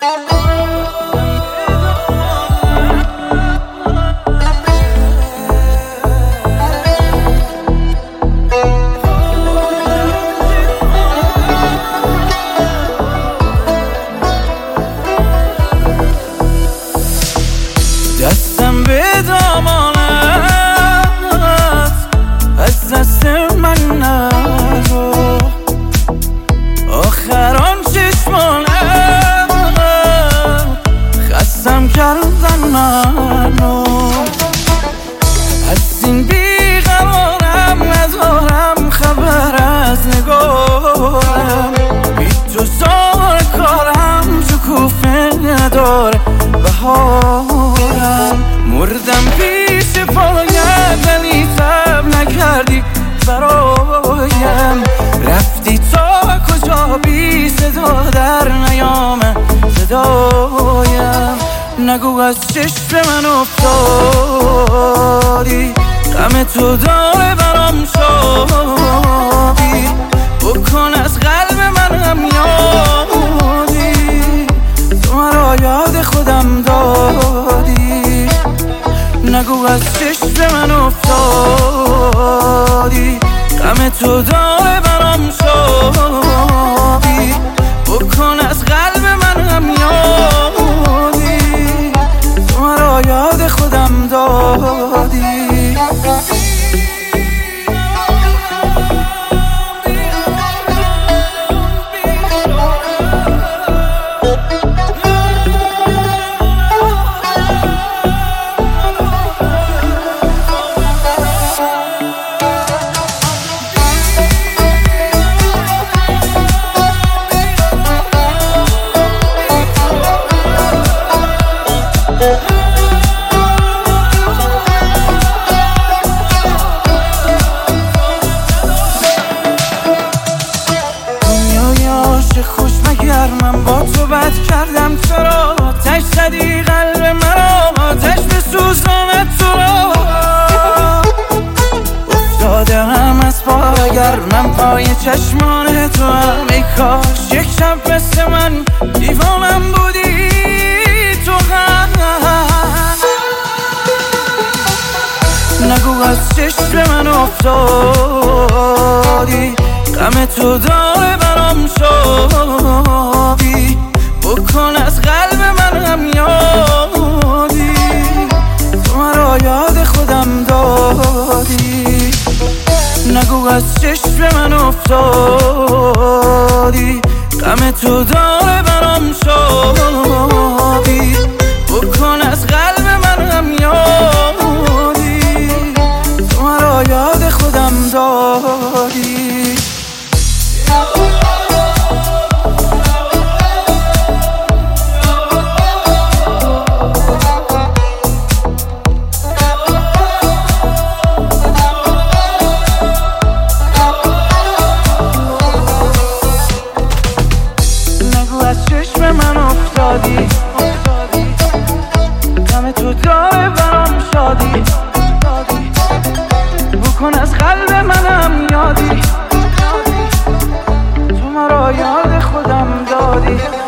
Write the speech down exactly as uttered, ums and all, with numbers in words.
دستم به دامانت از دست من نرو، آخر آن چشمانت خستم کردن منو. از این بیقرارم ندارم خبر از نگارم، بی تو سار کارم شکوفه نداره بهارم. مردم پیش پایت ولی تب نکردی برایم، رفتی تا کجا بی صدا در نیامه صدایم. نگو از چشم من افتادی، غم تو داره برام شادی، بکن از قلب منم یادی، تو مرا یاد خودم دادی. نگو از چشم من افتادی، غم تو داره برام شادی، بکن از قلب منم یادی، تو مرا یاد خودم دادی. دنیای عاشق خوش مگر من با تو بد کردم؟ چرا آتش زدی قلب مرا، آتش بسوزاند تو را. افتاده هم از پا اگر من پای چشمان تو هم، ای کاش یک شب مثل من دیوانم بودی تو هم. نگو از چشم من افتادی، غم تو داره برام شادی، بکن از قلب منم یادی، تو مرا یاد خودم دادی. نگو از چشم من افتادی، غم تو داره برام شادی، بکن از قلب منم یادی، تو مرا یاد خودم دادی. چشم من افتادی، غم تو داره برام شادی، بکن از قلب منم یادی، تو مرا یاد خودم دادی.